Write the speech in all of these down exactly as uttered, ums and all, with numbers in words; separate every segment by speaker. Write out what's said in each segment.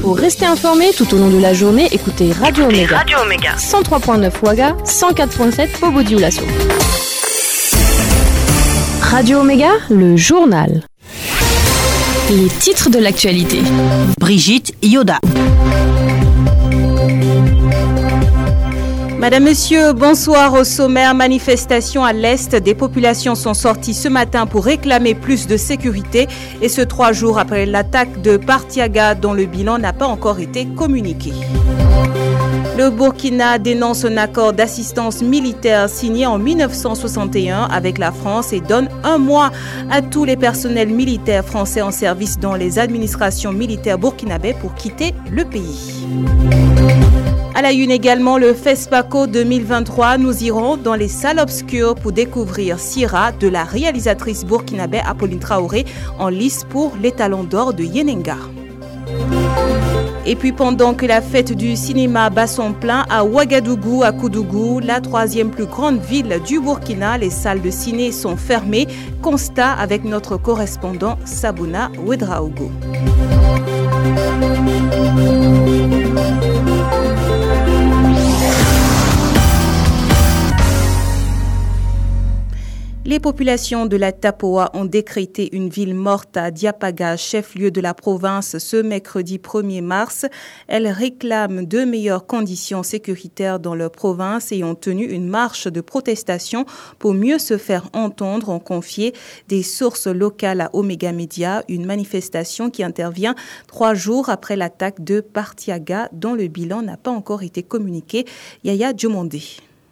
Speaker 1: Pour rester informé tout au long de la journée, écoutez Radio Omega.
Speaker 2: Radio Omega.
Speaker 1: cent trois virgule neuf Ouaga, cent quatre virgule sept Bobo-Dioulasso. Radio Omega, le journal. Les titres de l'actualité.
Speaker 3: Brigitte Yoda.
Speaker 4: Madame, Monsieur, bonsoir. Au sommaire, manifestation à l'Est. Des populations sont sorties ce matin pour réclamer plus de sécurité. Et ce trois jours après l'attaque de Partiaga, dont le bilan n'a pas encore été communiqué. Le Burkina dénonce un accord d'assistance militaire signé en mille neuf cent soixante et un avec la France et donne un mois à tous les personnels militaires français en service dans les administrations militaires burkinabais pour quitter le pays. À la une également, le FESPACO deux mille vingt-trois, nous irons dans les salles obscures pour découvrir Sira de la réalisatrice burkinabé Apolline Traoré en lice pour les Talons d'Or de Yenenga. Et puis pendant que la fête du cinéma bat son plein à Ouagadougou, à Koudougou, la troisième plus grande ville du Burkina, les salles de ciné sont fermées. Constat avec notre correspondant Sabouna Ouedraogo. Les populations de la Tapoa ont décrété une ville morte à Diapaga, chef-lieu de la province, ce mercredi premier mars. Elles réclament de meilleures conditions sécuritaires dans leur province et ont tenu une marche de protestation pour mieux se faire entendre, ont confié des sources locales à Omega Media, une manifestation qui intervient trois jours après l'attaque de Partiaga, dont le bilan n'a pas encore été communiqué. Yaya Diomondé.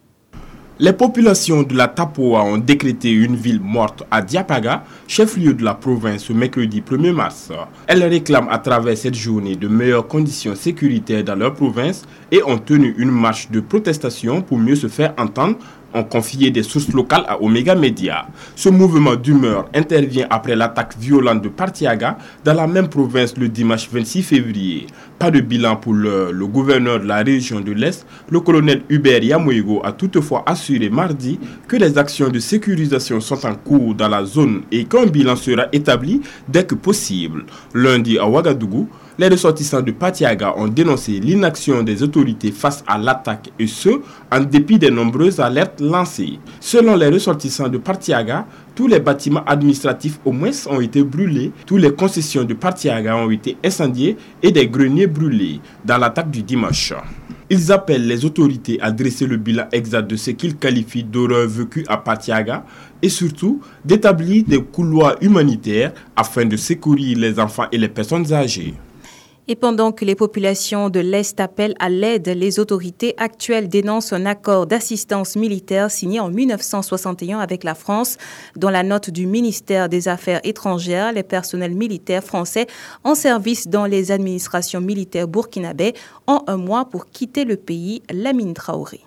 Speaker 5: Les populations de la Tapoa ont décrété une ville morte à Diapaga, chef-lieu de la province, ce mercredi premier mars. Elles réclament à travers cette journée de meilleures conditions sécuritaires dans leur province et ont tenu une marche de protestation pour mieux se faire entendre, ont confié des sources locales à Omega Media. Ce mouvement d'humeur intervient après l'attaque violente de Partiaga dans la même province le dimanche vingt-six février. Pas de bilan pour le, le gouverneur de la région de l'Est, le colonel Hubert Yamoigo a toutefois assuré mardi que les actions de sécurisation sont en cours dans la zone et qu'un bilan sera établi dès que possible. Lundi à Ouagadougou, les ressortissants de Partiaga ont dénoncé l'inaction des autorités face à l'attaque et ce, en dépit des nombreuses alertes lancées. Selon les ressortissants de Partiaga, tous les bâtiments administratifs au moins ont été brûlés, toutes les concessions de Partiaga ont été incendiées et des greniers brûlés dans l'attaque du dimanche. Ils appellent les autorités à dresser le bilan exact de ce qu'ils qualifient d'horreur vécue à Partiaga et surtout d'établir des couloirs humanitaires afin de secourir les enfants et les personnes âgées.
Speaker 4: Et pendant que les populations de l'Est appellent à l'aide, les autorités actuelles dénoncent un accord d'assistance militaire signé en mille neuf cent soixante et un avec la France. Dans la note du ministère des Affaires étrangères, les personnels militaires français en service dans les administrations militaires burkinabais ont un mois pour quitter le pays. Lamine Traoré.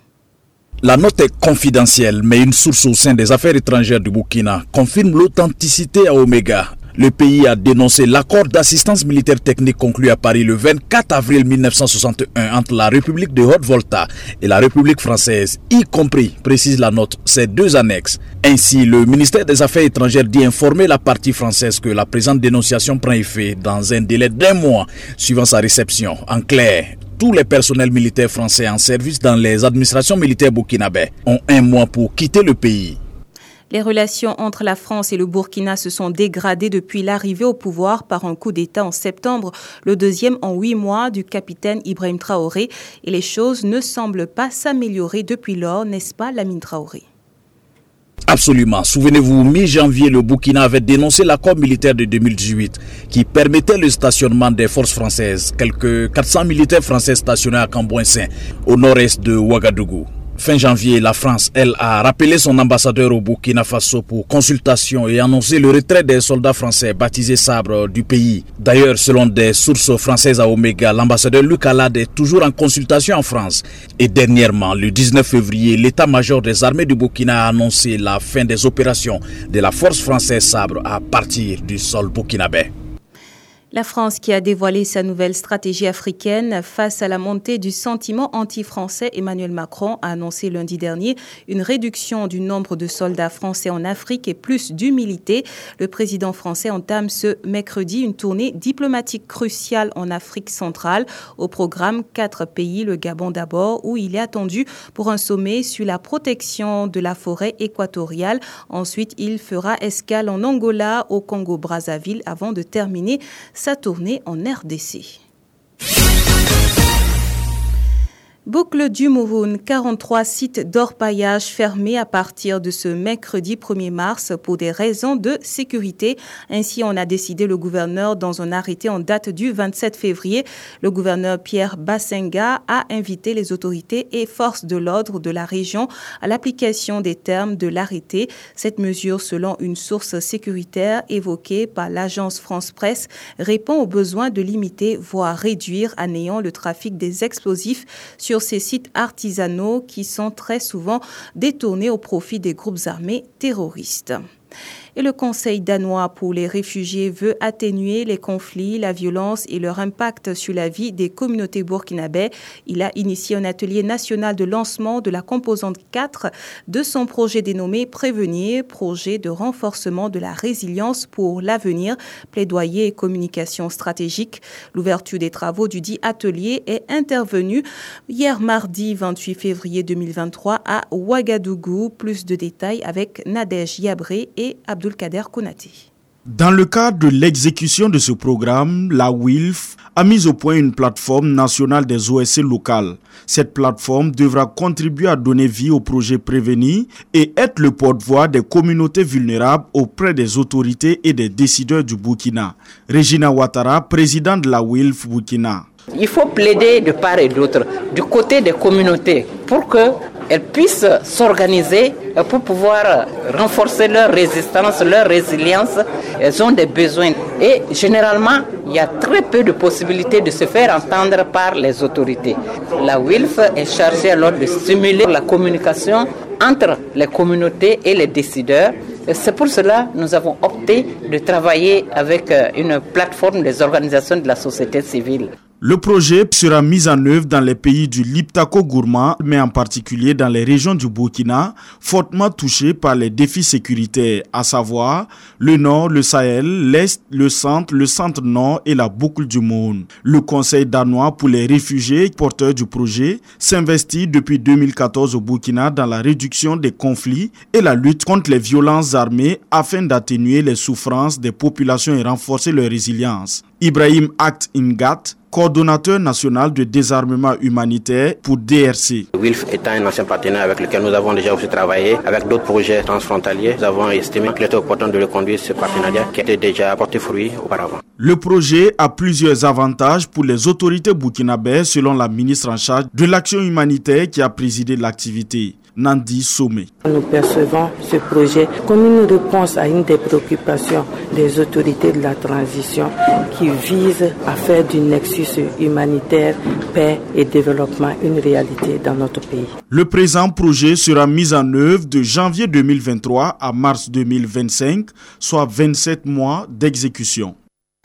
Speaker 6: La note est confidentielle, mais une source au sein des affaires étrangères du Burkina confirme l'authenticité à Omega. Le pays a dénoncé l'accord d'assistance militaire technique conclu à Paris le vingt-quatre avril mille neuf cent soixante et un entre la République de Haute-Volta et la République française, y compris, précise la note, ces deux annexes. Ainsi, le ministère des Affaires étrangères dit informer la partie française que la présente dénonciation prend effet dans un délai d'un mois suivant sa réception. En clair, tous les personnels militaires français en service dans les administrations militaires burkinabais ont un mois pour quitter le pays.
Speaker 4: Les relations entre la France et le Burkina se sont dégradées depuis l'arrivée au pouvoir par un coup d'État en septembre, le deuxième en huit mois du capitaine Ibrahim Traoré. Et les choses ne semblent pas s'améliorer depuis lors, n'est-ce pas, Lamine Traoré?
Speaker 6: Absolument. Souvenez-vous, mi-janvier, le Burkina avait dénoncé l'accord militaire de deux mille dix-huit qui permettait le stationnement des forces françaises. Quelques quatre cents militaires français stationnés à Cambouin-Saint, au nord-est de Ouagadougou. Fin janvier, la France, elle, a rappelé son ambassadeur au Burkina Faso pour consultation et annoncé le retrait des soldats français baptisés Sabre du pays. D'ailleurs, selon des sources françaises à Omega, l'ambassadeur Luc Alade est toujours en consultation en France. Et dernièrement, le dix-neuf février, l'état-major des armées du Burkina a annoncé la fin des opérations de la force française Sabre à partir du sol burkinabé.
Speaker 4: La France qui a dévoilé sa nouvelle stratégie africaine face à la montée du sentiment anti-français, Emmanuel Macron a annoncé lundi dernier une réduction du nombre de soldats français en Afrique et plus d'humilité. Le président français entame ce mercredi une tournée diplomatique cruciale en Afrique centrale. Au programme, quatre pays, le Gabon d'abord, où il est attendu pour un sommet sur la protection de la forêt équatoriale. Ensuite, il fera escale en Angola, au Congo-Brazzaville, avant de terminer sa tournée en R D C. Boucle du Mouroun, quarante-trois sites d'orpaillage fermés à partir de ce mercredi premier mars pour des raisons de sécurité. Ainsi, on a décidé le gouverneur dans un arrêté en date du vingt-sept février. Le gouverneur Pierre Bassenga a invité les autorités et forces de l'ordre de la région à l'application des termes de l'arrêté. Cette mesure, selon une source sécuritaire évoquée par l'agence France Presse, répond au besoin de limiter, voire réduire à néant le trafic des explosifs sur sur ces sites artisanaux qui sont très souvent détournés au profit des groupes armés terroristes. Et le Conseil danois pour les réfugiés veut atténuer les conflits, la violence et leur impact sur la vie des communautés burkinabè. Il a initié un atelier national de lancement de la composante quatre de son projet dénommé Prévenir, projet de renforcement de la résilience pour l'avenir, plaidoyer et communication stratégique. L'ouverture des travaux du dit atelier est intervenue hier mardi vingt-huit février deux mille vingt-trois à Ouagadougou. Plus de détails avec Nadège Yabré et Abdulkader Konaté.
Speaker 6: Dans le cadre de l'exécution de ce programme, la W I L F a mis au point une plateforme nationale des O S C locales. Cette plateforme devra contribuer à donner vie au projet Prévenir et être le porte-voix des communautés vulnérables auprès des autorités et des décideurs du Burkina. Regina Ouattara, présidente de la W I L F Burkina.
Speaker 2: Il faut plaider de part et d'autre, du côté des communautés, pour qu'elles puissent s'organiser pour pouvoir renforcer leur résistance, leur résilience. Elles ont des besoins. Et généralement, il y a très peu de possibilités de se faire entendre par les autorités. La W I L F est chargée alors de stimuler la communication entre les communautés et les décideurs. Et c'est pour cela que nous avons opté de travailler avec une plateforme des organisations de la société civile.
Speaker 6: Le projet sera mis en œuvre dans les pays du Liptako-Gourma, mais en particulier dans les régions du Burkina, fortement touchées par les défis sécuritaires, à savoir le nord, le Sahel, l'est, le centre, le centre-nord et la boucle du Mouroun. Le Conseil danois pour les réfugiés porteurs du projet s'investit depuis deux mille quatorze au Burkina dans la réduction des conflits et la lutte contre les violences armées afin d'atténuer les souffrances des populations et renforcer leur résilience. Ibrahim Akt Ingat, coordonnateur national de désarmement humanitaire pour D R C.
Speaker 7: W I L F étant un ancien partenaire avec lequel nous avons déjà aussi travaillé avec d'autres projets transfrontaliers, nous avons estimé qu'il était opportun de reconduire ce partenariat qui était déjà porté fruit auparavant.
Speaker 6: Le projet a plusieurs avantages pour les autorités burkinabèses selon la ministre en charge de l'action humanitaire qui a présidé l'activité. Nandi Somé.
Speaker 8: Nous percevons ce projet comme une réponse à une des préoccupations des autorités de la transition qui vise à faire du nexus humanitaire, paix et développement une réalité dans notre pays.
Speaker 6: Le présent projet sera mis en œuvre de janvier deux mille vingt-trois à mars deux mille vingt-cinq, soit vingt-sept mois d'exécution.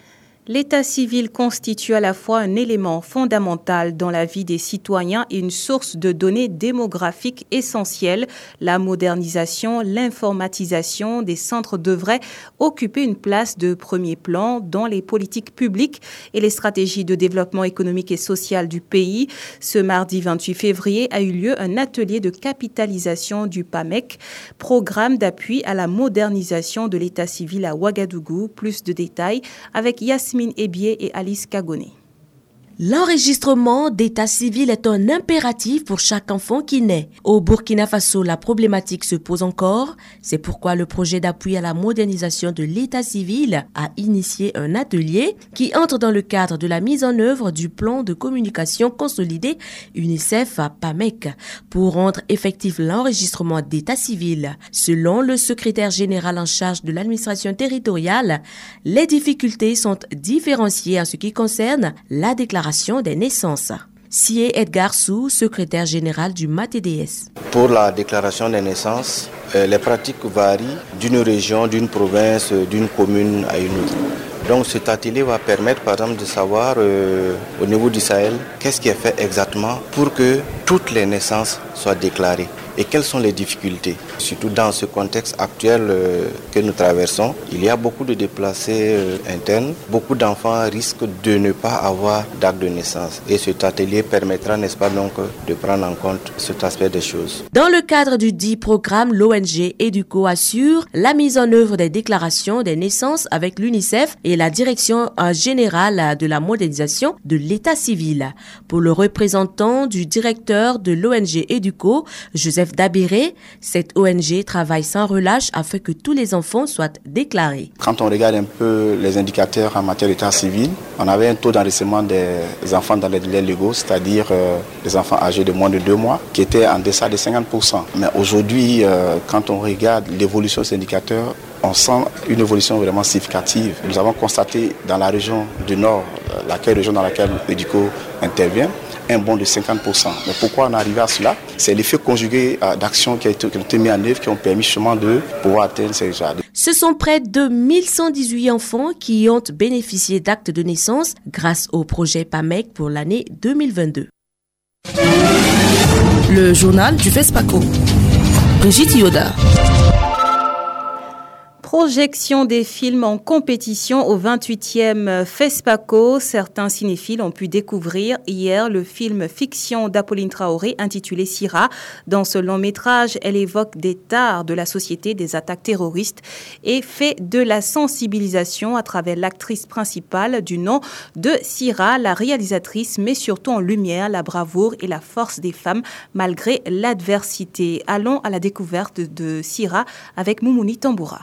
Speaker 4: L'état civil constitue à la fois un élément fondamental dans la vie des citoyens et une source de données démographiques essentielles. La modernisation, l'informatisation des centres devraient occuper une place de premier plan dans les politiques publiques et les stratégies de développement économique et social du pays. Ce mardi vingt-huit février a eu lieu un atelier de capitalisation du P A M E C, programme d'appui à la modernisation de l'état civil à Ouagadougou. Plus de détails avec Yasmine Ebié et Alice Kagoné.
Speaker 9: L'enregistrement d'état civil est un impératif pour chaque enfant qui naît. Au Burkina Faso, la problématique se pose encore. C'est pourquoi le projet d'appui à la modernisation de l'état civil a initié un atelier qui entre dans le cadre de la mise en œuvre du plan de communication consolidé UNICEF à P A M E C pour rendre effectif l'enregistrement d'état civil. Selon le secrétaire général en charge de l'administration territoriale, les difficultés sont différenciées en ce qui concerne la déclaration des naissances. Sié Edgar Sou, secrétaire général du M A T D S.
Speaker 10: Pour la déclaration des naissances, euh, les pratiques varient d'une région, d'une province, d'une commune à une autre. Donc cet atelier va permettre par exemple de savoir euh, au niveau du Sahel qu'est-ce qui est fait exactement pour que toutes les naissances soient déclarées. Et quelles sont les difficultés? Surtout dans ce contexte actuel euh, que nous traversons, il y a beaucoup de déplacés euh, internes. Beaucoup d'enfants risquent de ne pas avoir d'acte de naissance. Et cet atelier permettra, n'est-ce pas, donc, de prendre en compte cet aspect des choses.
Speaker 9: Dans le cadre du dit programme, l'O N G Educo assure la mise en œuvre des déclarations des naissances avec l'UNICEF et la Direction générale de la modernisation de l'état civil. Pour le représentant du directeur de l'O N G Educo, Joseph Dabiré, cette O N G travaille sans relâche afin que tous les enfants soient déclarés.
Speaker 11: Quand on regarde un peu les indicateurs en matière d'état civil, on avait un taux d'enregistrement des enfants dans les délais légaux, c'est-à-dire euh, les enfants âgés de moins de deux mois, qui était en deçà de cinquante pour cent. Mais aujourd'hui, euh, quand on regarde l'évolution de ces indicateurs, on sent une évolution vraiment significative. Nous avons constaté dans la région du Nord, laquelle région dans laquelle l'Éduco intervient, un bond de cinquante pour cent. Mais pourquoi on est arrivé à cela? C'est l'effet conjugué d'actions qui ont été mises en œuvre qui ont permis justement de pouvoir atteindre ces résultats.
Speaker 9: Ce sont près de mille cent dix-huit enfants qui ont bénéficié d'actes de naissance grâce au projet P A M E C pour l'année deux mille vingt-deux.
Speaker 1: Le journal du FESPACO. Brigitte Yoda.
Speaker 4: Projection des films en compétition au vingt-huitième FESPACO. Certains cinéphiles ont pu découvrir hier le film fiction d'Apolline Traoré intitulé Sira. Dans ce long métrage, elle évoque des tares de la société, des attaques terroristes et fait de la sensibilisation à travers l'actrice principale du nom de Sira. La réalisatrice met surtout en lumière la bravoure et la force des femmes malgré l'adversité. Allons à la découverte de Sira avec Moumouni Tamboura.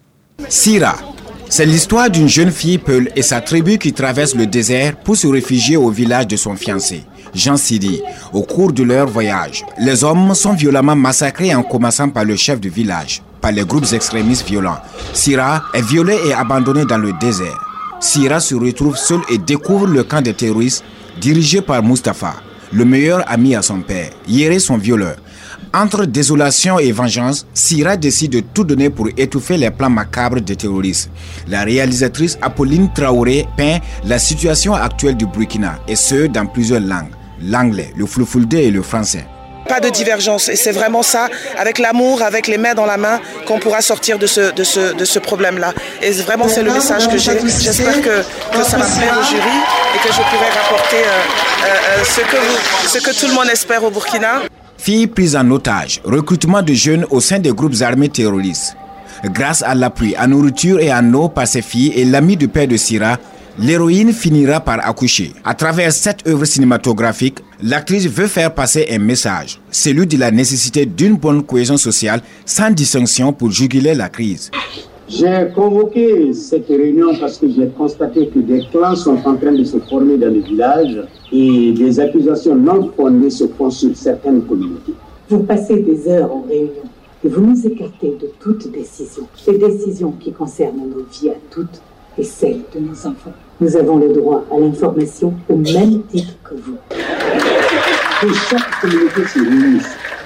Speaker 12: Sira, c'est l'histoire d'une jeune fille Peul et sa tribu qui traverse le désert pour se réfugier au village de son fiancé, Jean Sidi. Au cours de leur voyage, les hommes sont violemment massacrés en commençant par le chef du village, par les groupes extrémistes violents. Sira est violée et abandonnée dans le désert. Sira se retrouve seule et découvre le camp des terroristes dirigé par Mustapha, le meilleur ami à son père, Yéré son violeur. Entre désolation et vengeance, Sira décide de tout donner pour étouffer les plans macabres des terroristes. La réalisatrice Apolline Traoré peint la situation actuelle du Burkina, et ce, dans plusieurs langues, l'anglais, le fulfulde et le français.
Speaker 13: Pas de divergence, et c'est vraiment ça, avec l'amour, avec les mains dans la main, qu'on pourra sortir de ce, de ce, de ce problème-là. Et vraiment, c'est le message que j'ai. J'espère que, que ça va plaire au jury et que je pourrai rapporter euh, euh, ce, que vous, ce que tout le monde espère au Burkina.
Speaker 12: Filles prises en otage, recrutement de jeunes au sein des groupes armés terroristes. Grâce à l'appui à nourriture et en eau par ses filles et l'ami du père de Sira, l'héroïne finira par accoucher. À travers cette œuvre cinématographique, l'actrice veut faire passer un message, celui de la nécessité d'une bonne cohésion sociale sans distinction pour juguler la crise.
Speaker 14: J'ai convoqué cette réunion parce que j'ai constaté que des clans sont en train de se former dans les villages et des accusations non fondées se font sur certaines communautés.
Speaker 15: Vous passez des heures en réunion et vous nous écartez de toute décision. Des décisions qui concernent nos vies à toutes et celles de nos enfants. Nous avons le droit à l'information au même titre que vous.
Speaker 14: Que chaque communauté se réunisse.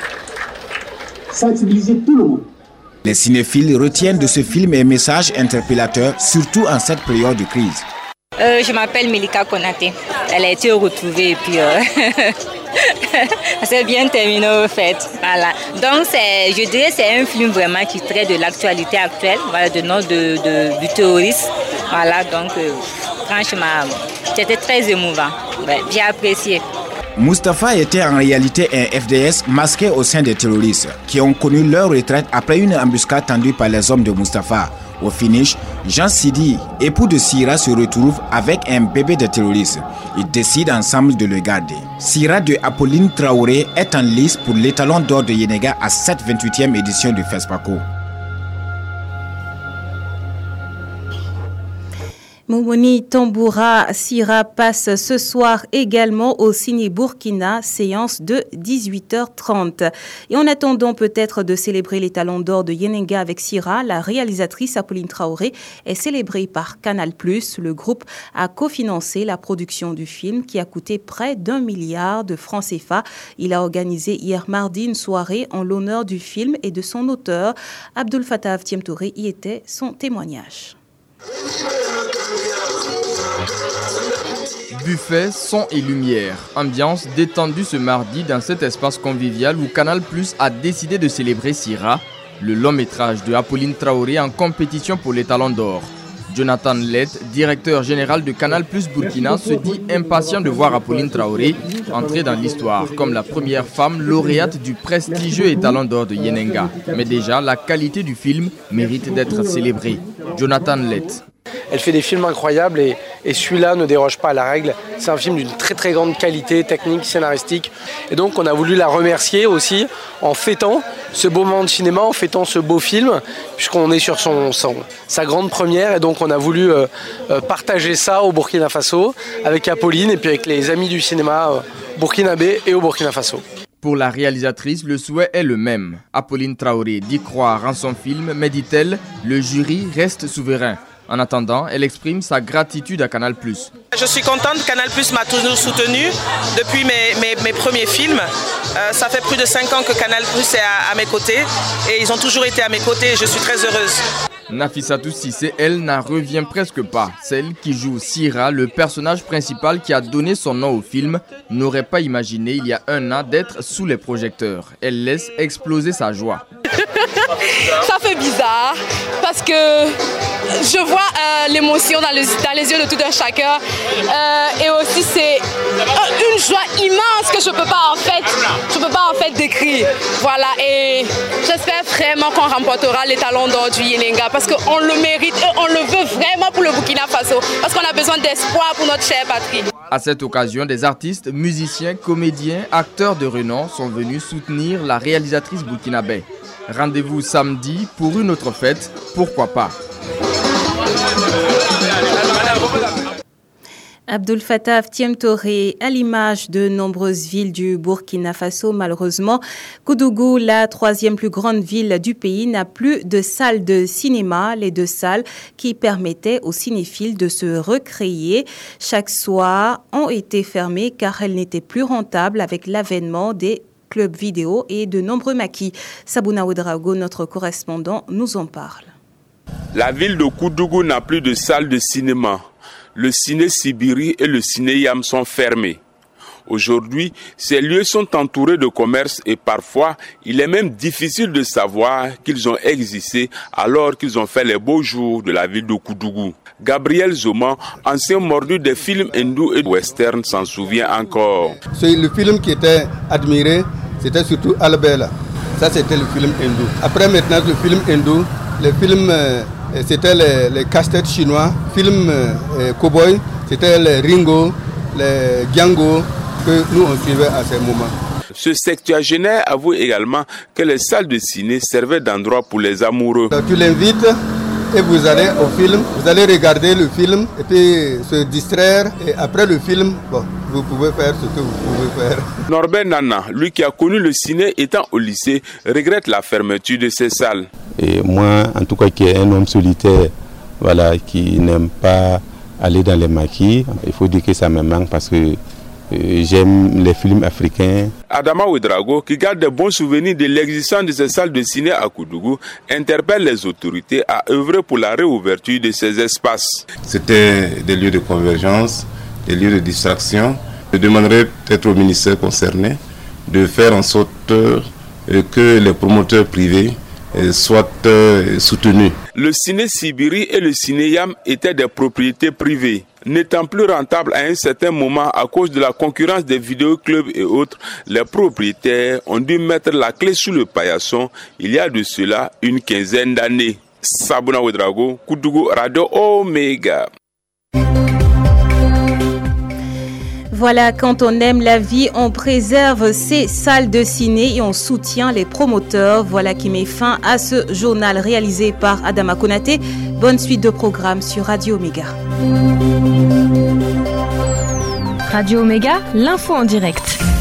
Speaker 14: Sensibiliser tout le monde.
Speaker 12: Les cinéphiles retiennent de ce film un message interpellateur, surtout en cette période de crise.
Speaker 16: Euh, je m'appelle Melika Konaté. Elle a été retrouvée et puis euh, ça s'est bien terminé au fait. Voilà. Donc c'est, je dirais, c'est un film vraiment qui traite de l'actualité actuelle, voilà, de, de, de, du terrorisme. Voilà, donc euh, franchement, c'était très émouvant. Ouais, j'ai apprécié.
Speaker 12: Mustapha était en réalité un F D S masqué au sein des terroristes qui ont connu leur retraite après une embuscade tendue par les hommes de Mustapha. Au finish, Jean Sidi, époux de Sira, se retrouve avec un bébé de terroriste. Ils décident ensemble de le garder. Sira de Apolline Traoré est en lice pour l'étalon d'or de Yenega à cette vingt-huitième édition du FESPACO.
Speaker 4: Moumouni Tamboura, Sira passe ce soir également au Ciné Burkina, séance de dix-huit heures trente. Et en attendant peut-être de célébrer les talons d'or de Yenenga avec Sira, la réalisatrice Apolline Traoré est célébrée par Canal plus. Le groupe a cofinancé la production du film qui a coûté près d'un milliard de francs C F A. Il a organisé hier mardi une soirée en l'honneur du film et de son auteur. Abdul Fattah Tiemtouré y était son témoignage.
Speaker 17: buffet, son et lumière. Ambiance détendue ce mardi dans cet espace convivial où Canal Plus a décidé de célébrer Sira, le long métrage de Apolline Traoré en compétition pour les Talons d'Or. Jonathan Lett, directeur général de Canal Plus Burkina, se dit impatient de voir Apolline Traoré entrer dans l'histoire comme la première femme lauréate du prestigieux étalon d'or de Yenenga. Mais déjà, la qualité du film mérite d'être célébrée. Jonathan Lett.
Speaker 18: Elle fait des films incroyables et, et celui-là ne déroge pas à la règle. C'est un film d'une très très grande qualité technique, scénaristique. Et donc on a voulu la remercier aussi en fêtant ce beau moment de cinéma, en fêtant ce beau film, puisqu'on est sur son, son, sa grande première. Et donc on a voulu euh, partager ça au Burkina Faso avec Apolline et puis avec les amis du cinéma euh, burkinabé et au Burkina Faso.
Speaker 17: Pour la réalisatrice, le souhait est le même. Apolline Traoré dit croire en son film, mais dit-elle, le jury reste souverain. En attendant, elle exprime sa gratitude à Canal Plus.
Speaker 13: Je suis contente, Canal Plus m'a toujours soutenue depuis mes, mes, mes premiers films. Euh, ça fait plus de cinq ans que Canal Plus est à, à mes côtés et ils ont toujours été à mes côtés et je suis très heureuse.
Speaker 17: Nafissatou Cissé, elle, n'en revient presque pas. Celle qui joue Sira, le personnage principal qui a donné son nom au film, n'aurait pas imaginé il y a un an d'être sous les projecteurs. Elle laisse exploser sa joie.
Speaker 19: Ça fait bizarre parce que je vois euh, l'émotion dans, le, dans les yeux de tout un chacun euh, et aussi c'est une joie immense que je peux pas en fait, je peux pas en fait décrire. Voilà, et j'espère vraiment qu'on remportera les Talons d'Or du Yenenga parce qu'on le mérite et on le veut vraiment pour le Burkina Faso parce qu'on a besoin d'espoir pour notre chère patrie.
Speaker 17: À cette occasion, des artistes, musiciens, comédiens, acteurs de renom sont venus soutenir la réalisatrice burkinabé. Rendez-vous samedi pour une autre fête, pourquoi pas.
Speaker 4: Abdul Fattah Thiem Touré, à l'image de nombreuses villes du Burkina Faso, malheureusement, Koudougou, la troisième plus grande ville du pays, n'a plus de salle de cinéma, les deux salles qui permettaient aux cinéphiles de se recréer chaque soir ont été fermées car elles n'étaient plus rentables avec l'avènement des clubs vidéo et de nombreux maquis. Sabouna Ouedraogo, notre correspondant, nous en parle.
Speaker 20: La ville de Koudougou n'a plus de salle de cinéma. Le ciné Sibiri et le ciné Yam sont fermés. Aujourd'hui, ces lieux sont entourés de commerces et parfois, il est même difficile de savoir qu'ils ont existé alors qu'ils ont fait les beaux jours de la ville de Koudougou. Gabriel Zoma, ancien mordu des films hindous et western, s'en souvient encore.
Speaker 21: C'est le film qui était admiré, c'était surtout Albella. Ça, c'était le film hindou. Après, maintenant, le film hindou, les films... Euh, C'était les, les casse-têtes chinois, films euh, cow-boy, c'était les Ringo, les Django que nous on suivait à ces moments.
Speaker 20: Ce septuagénaire avoue également que les salles de ciné servaient d'endroit pour les amoureux.
Speaker 21: Donc, tu l'invites et vous allez au film, vous allez regarder le film et puis se distraire et après le film, bon, vous pouvez faire ce que vous pouvez faire.
Speaker 20: Norbert Nana, lui qui a connu le ciné étant au lycée, regrette la fermeture de ces salles.
Speaker 22: Et moi, en tout cas, qui est un homme solitaire, voilà, qui n'aime pas aller dans les maquis, il faut dire que ça me manque parce que euh, j'aime les films africains.
Speaker 20: Adama Ouedraogo, qui garde de bons souvenirs de l'existence de ces salles de ciné à Koudougou, interpelle les autorités à œuvrer pour la réouverture de ces espaces.
Speaker 22: C'était des lieux de convergence, des lieux de distraction. Je demanderais peut-être au ministère concerné de faire en sorte que les promoteurs privés soient soutenus.
Speaker 20: Le ciné Sibiri et le ciné Yam étaient des propriétés privées. N'étant plus rentables à un certain moment à cause de la concurrence des vidéoclubs et autres, les propriétaires ont dû mettre la clé sous le paillasson il y a de cela une quinzaine d'années. Sabouna Ouedraogo, Koudougou, Radio Omega.
Speaker 4: Voilà, quand on aime la vie, on préserve ses salles de ciné et on soutient les promoteurs. Voilà qui met fin à ce journal réalisé par Adama Konaté. Bonne suite de programmes sur Radio Omega.
Speaker 1: Radio Omega, l'info en direct.